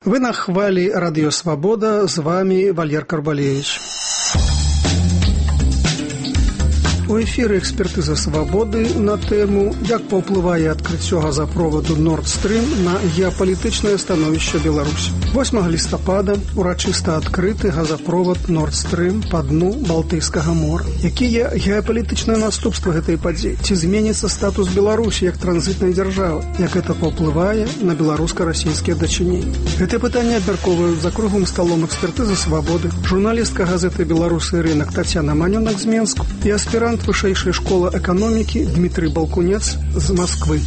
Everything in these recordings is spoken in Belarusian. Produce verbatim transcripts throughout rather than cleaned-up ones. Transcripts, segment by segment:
Вы на хвалі Радио Свобода, з вами Валер Карбалевич. У эфіры экспертыза свабоды на тэму «Як паўплывае адкрыццё газапроводу Nord Stream на геапалітычнае становішча Беларусі». восьмага лістапада урачыста адкрыты газапровод Nord Stream па дну Балтыйскага мора. Якія геапалітычныя наступствы гэтай падзеі? Ці зменіцца статус Беларусі як транзітнай дзяржавы? Як гэта паўплывае на беларуска-расійскія дачыненні? Гэтае пытанне абмяркоўваюць за круглым сталом экспертызы свабоды журналістка газеты «Беларусы і рынок» Тацяна Манёнак з Менску і аспірант вышэйшай школы эканомікі Дмітрый Балкунец з Масквы.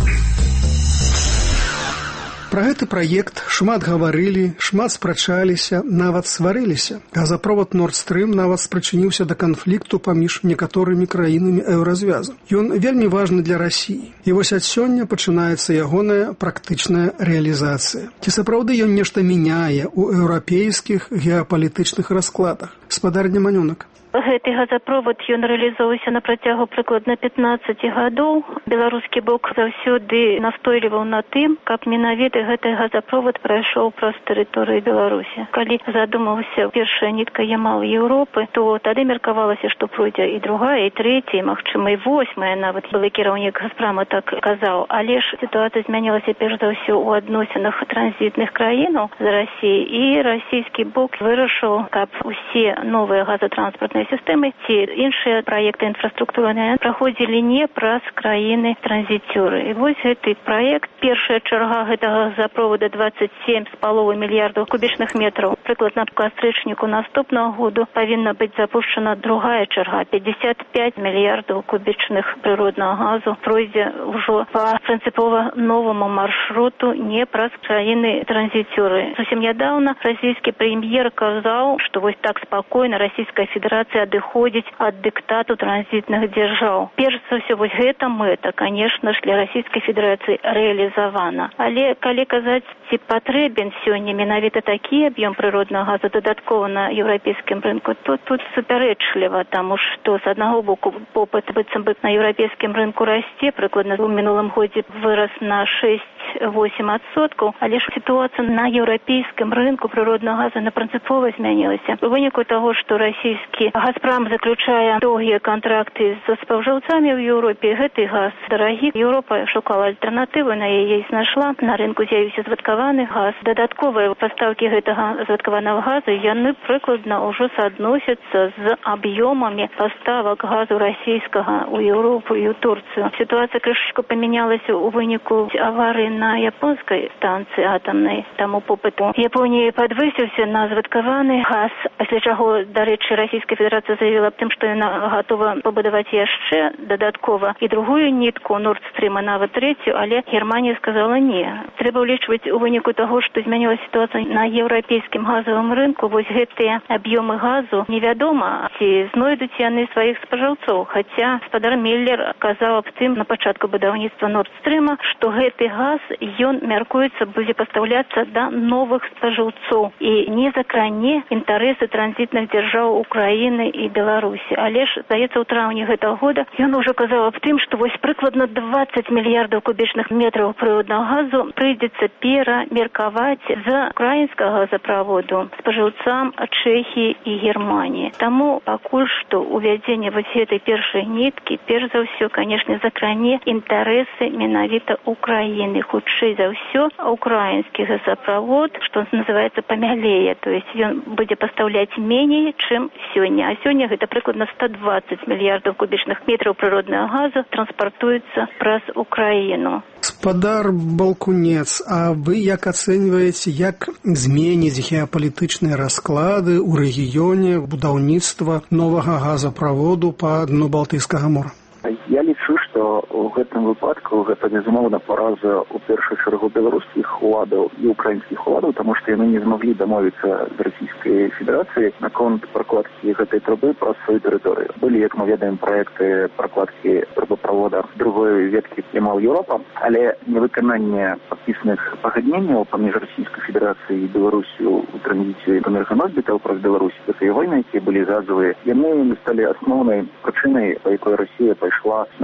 Пра гэты праект шмат гаварылі, шмат спрачаліся, нават сварыліся. Газапровод Nord Stream нават спрычыніўся да канфлікту паміж некаторымі краінамі еўразвязу. Ён вельмі важны для Расіі. І вось ад сёння пачынаецца ягоная практычная рэалізацыя. Ці сапраўды ён нешта мяняе ў еўрапейскіх геапалітычных раскладах? Спадарня Манёнак. Гэты газапровод ён рэалізоўваўся на працягу прыкладна пятнаццаць гадоў. Беларускі бок заўсёды настойліваў на тым, каб менавіта гэты газапровод прайшоў праз тэрыторыю Беларусі. Калі задумаўся першая нітка Ямал Еўропы, то тады меркавалася, што пройдзе і другая, і трэцяя, і, магчыма, і восьмая, нават былы кіраўнік Газпрама так казаў. Але ж сітуацыя змянілася перш за ўсё ў адносінах транзітных краінаў з Расіі, і расійскі бок вырашыў, каб усе новыя газатранспартныя сістэмы ці іншыя праекты інфраструктурныя праходзілі не праз краіны транзіцёры. І вось гэты праект, першая чарга гэтага газапровода дваццаць сем з паловай мільярдаў кубічных метраў. Прыкладна к кастрычніку наступнага году павінна быць запушчана другая чарга, пятьдесят пять мільярдаў кубічных прыроднага газу пройдзе ўжо па прынцыпова новаму маршруту не праз краіны транзіцёры. Зусім нядаўна расійскі прэм'ер казаў, што вось так спакойна Расійская Федэрацыя адыходзіць ад дыктату транзітных дзяржаў. Перш за ўсё, вось гэта мэта, канешне ж, для Расійскай Федэрацыі рэалізавана. Але калі казаць, ці патрэбен сёння менавіта такі аб'ём прыроднага газу дадаткова на еўрапейскім рынку, то тут супярэчліва, таму што з аднаго боку попыт быццам бы на еўрапейскім рынку расце, прыкладна ў минулым годзе вырас на шэсць-восем адсоткаў, але ж сітуацыя на еўрапейскім рынку прыроднага газу на прынцыпова змянілася. У выніку таго, што расійскі Газпрам заключае доўгія кантракты з спажыўцамі ў Еўропе, гэты газ дарагі. Еўропа шукала альтэрнатывы, на яе і знайшла. На рынку з'явіўся звадкаваны газ. Дадатковыя пастаўкі гэтага звадкаванага газу яны прыкладна ўжо суадносяцца з аб'ёмамі паставак газу расійскага ў Еўропу і ў Турцыю. Сітуацыя крышачку памянялася ў выніку аварыі на японскай станцыі атамнай. Таму попыт у Японіі падвысіўся на звадкаваны газ, пасля чаго, дарэчы, Расійская Федэрацыя заявіла аб тым, што яна гатова пабудаваць яшчэ дадаткова і другую нітку Nord Stream, нават трэцюю, але Германія сказала не. Трэба ўлічваць у выніку таго, што змянілася сітуацыя на еўрапейскім газавым рынку, вось гэтыя аб'ёмы газу невядома, ці знойдуць яны сваіх спажыўцоў. Хаця спадар Меллер казаў аб тым на пачатку будаўніцтва Nord Stream, што гэты газ, ён мяркуецца, будзе пастаўляцца да новых спажыўцоў і не закране інтарэсы транзітных дзяржаў Украіны і Беларусі. Але ж, здаецца, у траўні гэтага года ён ужо казаў аб тым, што вось прыкладна дваццаць мільярдаў кубічных метраў прыроднага газу прыйдзецца перамеркаваць з украінскага газаправоду спажыўцам Чэхіі і Германіі. Таму пакуль што увядзенне вось гэтай першай ніткі, перш за ўсё, канешне, закране інтарэсы менавіта Украіны. Хутчэй за ўсё, украінскі газаправод, што называецца, памялее, то есть ён будзе пастаўляць меней, чым сёння. А сёння гэта прыкладна сто двадцать мільярдаў кубічных метраў прыроднага газу транспартуецца праз Украіну. Спадар Балкунец, а вы як ацэньваеце, як зменіць геапалітычныя расклады ў рэгіёне будаўніцтва новага газаправоду па дну Балтыйскага мора? Я лічу, што ў гэтым выпадку гэта, безумоўна, параза ў першую чаргу беларускіх уладаў і украінскіх уладаў, таму што яны не змаглі дамовіцца з Расійскай Федэрацыяй наконт пракладкі гэтай трубы праз сваю тэрыторыю. Былі, як мы ведаем, праекты пракладкі трубаправода другой веткі Ямал Еўропа, але невыкананне падпісаных пагадненняў паміж Расійскай Федэрацыяй і Беларусю ў транзіце энерганосьбітаў праз Беларусь, гэтыя войны, якія былі газавыя, яны сталі асноўнай прычынай, па якой Расія пайшла на гэты праект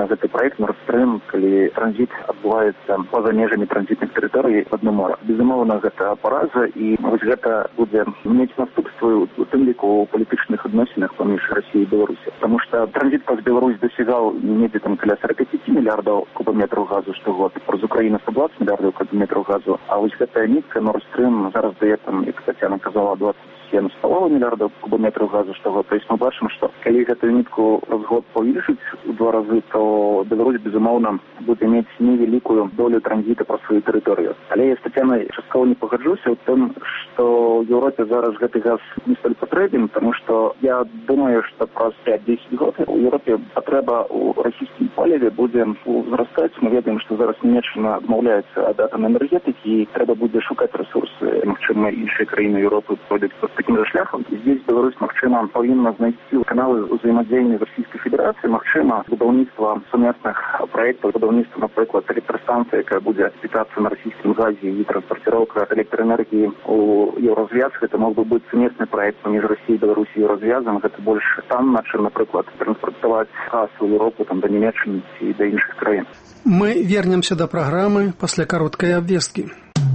проект Nord Stream, калі транзит адбываецца па-за межамі транзітных тэрыторый пад дно мора. Безумоўна, гэта параза, і вось гэта будзе мець наступствы у тым ліку у палітычных адносінах паміж Расіяй і Беларусі. Таму што транзит праз Беларусь дасягаў недзе там каля сорок пять мільярдаў кубаметраў газу штогод, праз Украіну сто двадцать мільярдаў кубаметраў газу, а вось гэтая нітка Nord Stream зараз дае там, як Тацяна казала, двадцать семь с половиной миллиардов кубометров газа штогод. То есть мы бачым, што калі гэтую нітку раз год павялічыць у два разы, то Беларусь, безумоўна, будзе мець невялікую долю транзіта праз сваю тэрыторыю. Але я з Тацянай часткова не пагаджуся ў тым, што Еўропе зараз гэты газ не столь патрэбен, таму што я думаю, што праз пять-десять год у Еўропе патрэба ў расійскім паліве будзе узрастаць. Мы ведаем, што зараз Нямецчына адмаўляецца ад атамнай энергетыкі, і трэба будзе шукаць рэсурсы. Магчыма, іншыя краіны Еўропы пойдуць таким же шляхом. Здесь Беларусь, магчыма, павінна знайсці каналы ўзаемадзеяння з Расійскай Федэрацыяй, магчыма, будаўніцтва сумесных праектаў, будаўніцтва, напрыклад, электрастанцыі, якая будзе питацца на расійскім газе, і транспарціроўка электраэнергіі у Еўразвяз. Гэта мог бы быць сумесны праект паміж Расіяй, Беларусі і Еўразвязам. Гэта больш танна, чым, напрыклад, транспартаваць газ у Еўропу, там, да Нямецчыны і да іншых краін. Мы вернемся до программы после короткой обвестки.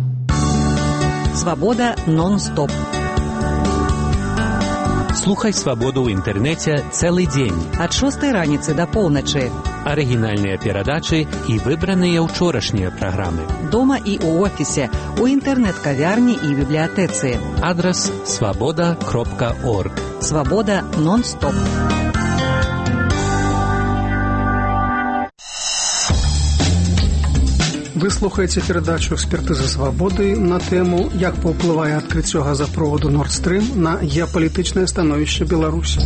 Свобода нон-стоп. Слухай свабоду ў інтэрнэце цэлы дзень. Ад шостай раніцы да поўначы. Арыгінальныя перадачы і выбраныя ўчорашнія праграмы. Дома і ў офісе, у інтэрнэт-кавярні і бібліятэцы. Адрас свабода кропка орг. Свабода нон-стоп. Вы слухаеце перадачу «Экспертызы свабоды» на тэму «Як паўплывае адкрыццё газапроводу Nord Stream на геапалітычнае становішча Беларусі».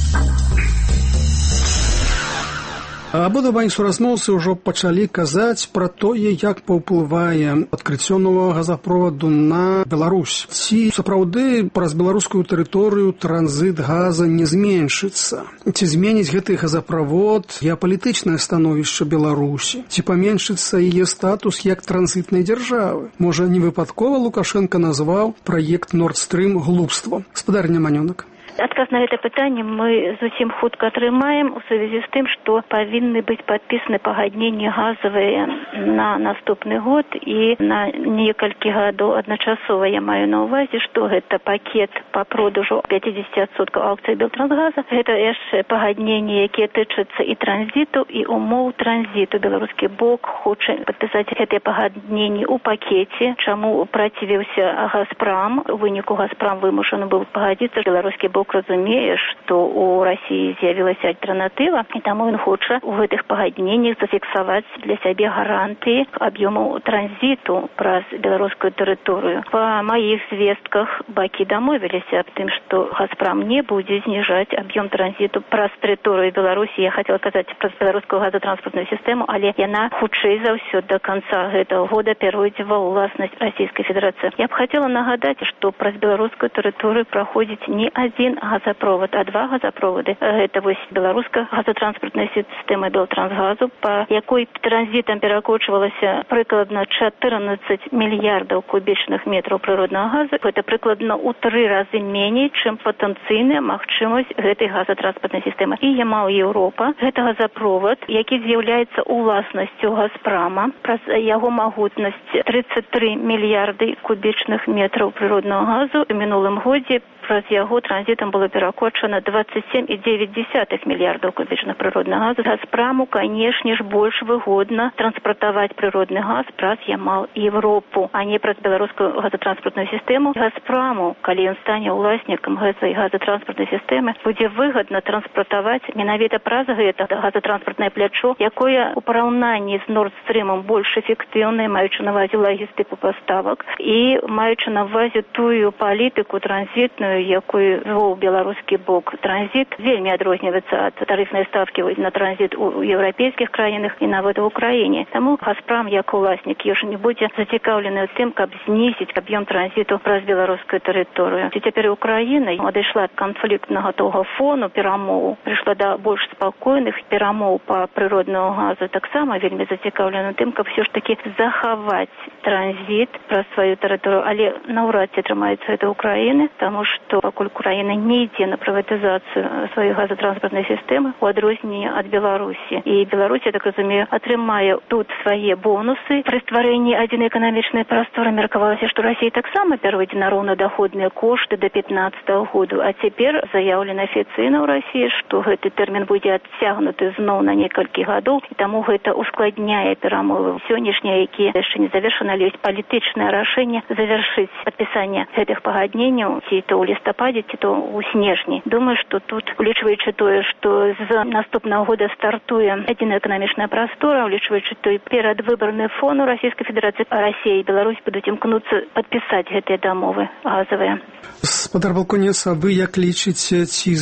Абодва суразмоўцы ўжо пачалі казаць пра тое, як паўплывае адкрыццё новага газапроваду на Беларусь. Ці сапраўды праз беларускую тэрыторыю транзіт газа не зменшыцца? Ці зменіць гэты газаправод геапалітычнае становішча Беларусі? Ці паменшыцца яе статус як транзітнай дзяржавы? Можа, не выпадкова Лукашенко назваў праект Nord Stream глупствам? Спадарня Манёнак. Адказ на гэта пытанне мы зусім хутка атрымаем у сувязі з тым, што павінны быць падпісаны пагадненні газавыя на наступны год і на некалькі гадоў адначасова. Я маю на ўвазе, што гэта пакет па продажу пятьдесят адсоткаў акцый Белтрансгаза. Гэта яшчэ пагадненні, якія тычацца і транзіту, і умоў транзіту. Беларускі бок хоча падпісаць гэтыя пагадненні ў пакеце, чаму працівіўся Газпрам. У выніку Газпрам вымушаны быў пагадзіцца. Беларускі бок разумее, што у Расіі з'явілася альтэрнатыва, і таму ён хоча у гэтых пагадненнях зафіксаваць для сябе гарантыі аб'ёму транзіту праз беларускую тэрыторыю. Па маіх звестках бакі дамовіліся аб тым, што Газпрам не будзе зніжаць аб'ём транзіту праз тэрыторыю Беларусі. Я хацела казаць праз беларускую газатранспартную сістэму, але яна хутчэй за ўсё да канца гэтага года перайдзе ва ўласнасць Расійскай Федэрацыі. Я б хацела нагадаць, што праз беларускую тэрыторыю праходзіць не адзін газопровод, а два газопроводы. Гэта вось беларуская газотранспортная сістэма Белтрансгазу, па якой транзітам перакочвалася прыкладна чатырнаццаць мільярдаў кубічных метраў прыроднага газу. Гэта прыкладна ў тры разы меней, чым патэнцыйная магчымасць гэтай газотранспортнай сістэмы. І Ямал Еўропа, гэта газопровод, які з'яўляецца уласнасцю Газпрама. Праз яго магутнасць тридцать три мільярды кубічных метраў прыроднага газу. У мінулым годзе праз яго транзітам было перакочана двадцать семь и девять десятых мільярдаў кубічных прыроднага газу. Газпраму, канешне ж, больш выгодна транспартаваць прыродны газ праз Ямал Еўропу, а не праз беларускую газотранспортную сістэму. Газпраму, калі ён стане ўласнікам гэтай газотранспортнай сістэмы, будзе выгадна транспартаваць менавіта праз гэта газотранспартнае плячо, якое у параўнанні з Nord Stream больш эфектыўнае, маючы на ўвазе лагістыку паставак і маючы на ўвазе тую палітыку транзітную, якую вёў беларускі бок. Транзіт вельмі адрозніваецца ад тарыфнай ставкі на транзіт у еўрапейскіх краінах і нават у Украіне. Таму Газпрам, як уласнік, już не будзе зацікаўлены ў тым, каб знізіць аб'ём транзіту праз беларускую тэрыторыю. І цяпер Украіна адышла ад канфліктнага того фону перамоў, прыйшла да больш спакойных перамоў па прыроднаму газу. Таксама вельмі зацікаўлена тым, каб все ж таки захаваць транзіт праз сваю тэрыторыю. Але наўрад ці атрымаецца гэта Украіны, таму што пакуль Украіна не ідзе на прыватызацыю сваёй газатранспартнай сістэмы у адрозненні ад Беларусі. І Беларусь, я так разумею, атрымае тут свае бонусы. Пры стварэнні адзінай эканамічнай прасторы меркавалася, што Расія таксама пяройдзе на роўнадаходныя кошты да пятнаццатага году, а цяпер заяўлена афіцыйна ў Расіі, што гэты тэрмін будзе адцягнуты зноў на некалькі гадоў, і таму гэта ускладняе перамовы сённяшнія, якія яшчэ не завершаны, але ёсць палітычнае рашэнне завяршыць падпісанне гэтых пагадненняў ці то ў лістападзе, ці то ў снежні. Думаю, што тут, улічваючы тое, што з наступнага года стартуе адзіная эканамічная прастора, улічваючы той перадвыбарны фон у Расійскай Федэрацыі, Расія і Беларусь будуць імкнуцца падпісаць гэтыя дамовы газавыя. Спадар Балконец, а вы як лічыце, ці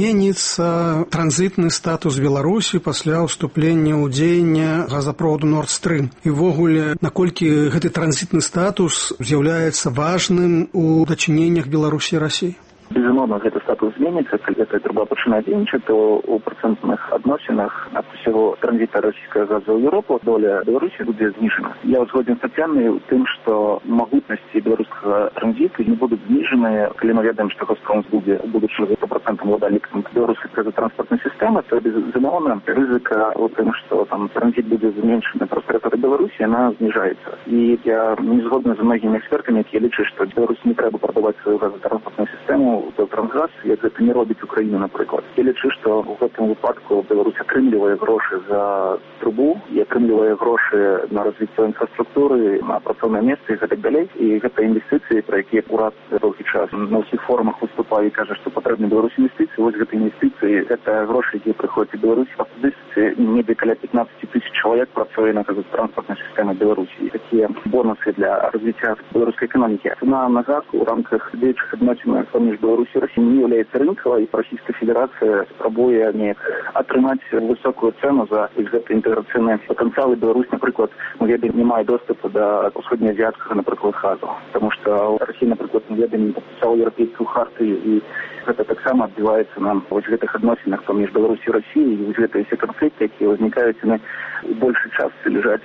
зменіцца транзітны статус Беларусі пасля ўступлення ў дзеянне газаправоду Nord Stream? І ввогуле, наколькі гэты транзітны статус з'яўляецца важным у дачыненнях Беларусі і Расіі? Безумоўна, гэты статус зменіцца, калі гэтая труба пачынае дзейнічаць, то ў працэнтных адносінах ад усяго транзіта расійскага газу ў Еўропу доля Беларусі будзе зніжана. Я згоден з Тацянай у тым, што магутнасці беларускага транзіту не будуць зніжаныя, калі мы ведаем, што Газпром будзе у будучым сто процентаў уладальнікам беларускай газатранспартнай сістэмы, то безумоўна рызыка у тым, што там транзіт будзе зменшаны праз тэрыторыю Беларусі, яна зніжаецца. І я не згодна з многімі экспертамі, якія лічаць, што Беларусі не трэба прадаваць сваю газатранспартную сістэму до Трансгаз, як гэта не робіць Украіна, напрыклад. Я лічу, што ў гэтым выпадку Беларусь атрымлівае грошы за трубу і атрымлівае грошы на развіццё інфраструктуры, на працоўныя месцы і гэтак далей. І гэта інвестыцыі, пра якія урад доўгі час на ўсіх форумах выступае і кажа, што патрэбны Беларусі інвестыцыі. Вось гэта інвестыцыі, гэта грошы, якія прыходзяць у Беларусь. Па статыстыцы недзе каля пятнадцать тысяч чалавек працуе на газатранспартнай сістэме Беларусі. І такія бонусы для развіцця беларускай эканомікі. Цана на газ у рамках дзеючых адносінаў паміж Беларусі і Расіі не являецца рынкавай, і Расійская Федэрацыя спрабуе неяк атрымаць высокую цэну за гэты інтэграцыйны патэнцыял. Беларусь, напрыклад, мы ведаем, не мае доступу да усходнеазіяцкага, напрыклад, газу, таму што Расія, напрыклад, мы ведаем, не падпісала еўрапейскую хартыю, і гэта таксама адбіваецца на вось гэтых адносінах паміж Беларусі і Расіяй, і вось гэтыя ўсе канфлікты, якія ўзнікаюць, яны у большай частцы ляжаць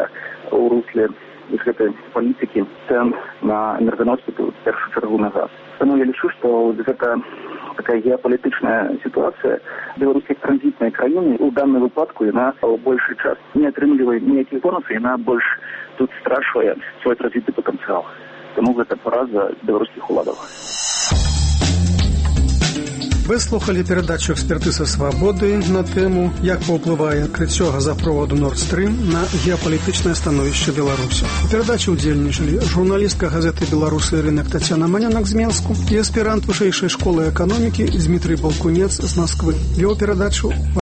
у русле з гэтай палітыкі цэн на энерганосьбіты, в першую чаргу на газ. Таму я лічу, што гэта такая геапалітычная сітуацыя Беларусь як транзітнай краіны у данным выпадку яна ў большай частцы не атрымлівае ніякіх бонусаў, яна больш тут страчвае свой транзітны патэнцыял. Таму гэта параза беларускіх уладаў. Вы слухали перадачу «Экспертыза свабоды» на тэму «Як паўплывае адкрыццё газаправоду Nord Stream на геапалітычнае становішча Беларусі». У перадачы ўдзельнічалі журналістка газеты «Беларусы» Рынак Тацяна Манянак з Менску і аспірант вышэйшай школы эканомікі Дмітрый Балкунец з Москвы. Вёў перадачу